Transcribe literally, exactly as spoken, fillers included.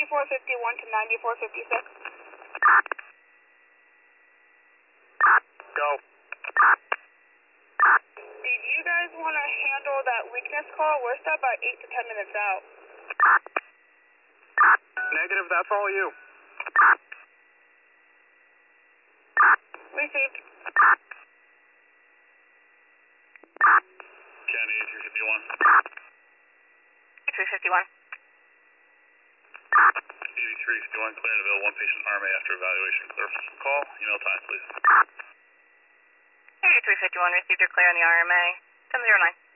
eighty-four fifty-one to ninety-four fifty-six. Go. Did you guys want to handle that weakness call? We're still about eight to ten minutes out. Negative, that's all you. Received. County eighty-three fifty-one. eighty-three fifty-one. eighty-three fifty-one, clear and available, one patient R M A after evaluation. Clear for call. Email time, please. eighty-three fifty-one, received your clear on the R M A. seven zero nine.